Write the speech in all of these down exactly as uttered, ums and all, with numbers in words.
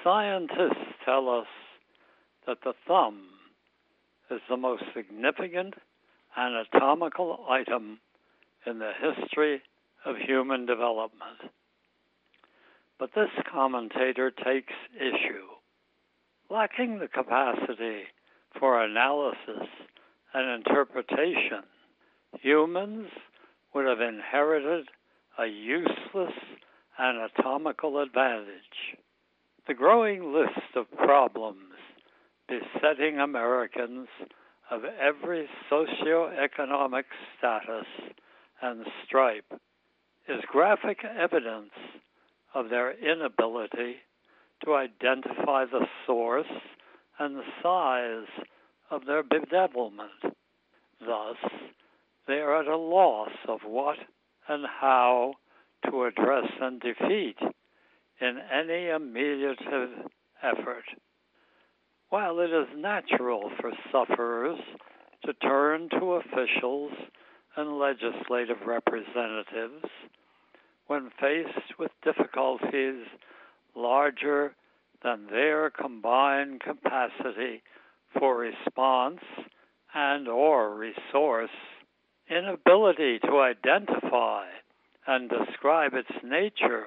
Scientists tell us that the thumb is the most significant anatomical item in the history of human development. But this commentator takes issue. Lacking the capacity for analysis and interpretation, humans would have inherited a useless anatomical advantage. The growing list of problems besetting Americans of every socioeconomic status and stripe is graphic evidence of their inability to identify the source and the size of their bedevilment. Thus, they are at a loss of what and how to address and defeat in any ameliorative effort. While it is natural for sufferers to turn to officials and legislative representatives when faced with difficulties larger than their combined capacity for response and or resource, inability to identify and describe its nature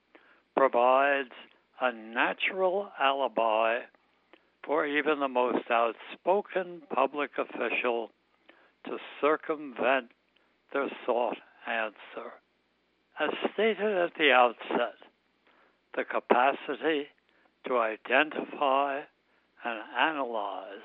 provides a natural alibi for even the most outspoken public official to circumvent their sought answer. As stated at the outset, the capacity to identify and analyze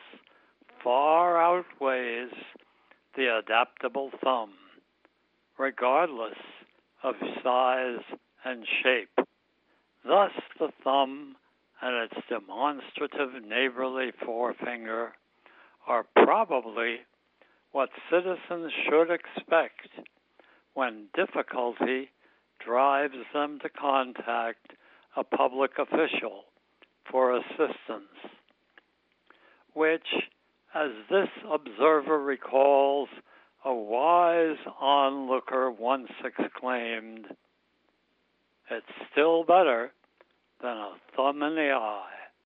far outweighs the adaptable thumb, regardless of size and shape. Thus, the thumb and its demonstrative neighborly forefinger are probably what citizens should expect when difficulty drives them to contact a public official for assistance, which, as this observer recalls, a wise onlooker once exclaimed, "It's still better than a thumb in the eye."